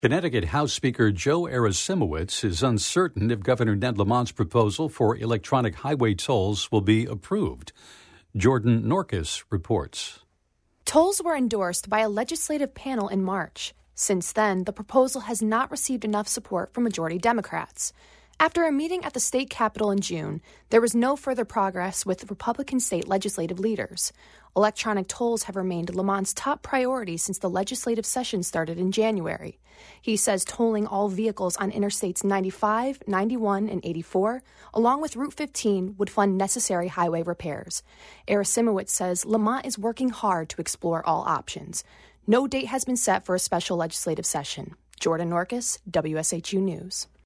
Connecticut House Speaker Joe Arasimowicz is uncertain if Governor Ned Lamont's proposal for electronic highway tolls will be approved. Jordan Norquist reports. Tolls were endorsed by a legislative panel in March. Since then, the proposal has not received enough support from majority Democrats. After a meeting at the state capitol in June, there was no further progress with Republican state legislative leaders. Electronic tolls have remained Lamont's top priority since the legislative session started in January. He says tolling all vehicles on Interstates 95, 91, and 84, along with Route 15, would fund necessary highway repairs. Arasimowicz says Lamont is working hard to explore all options. No date has been set for a special legislative session. Jordan Norquist, WSHU News.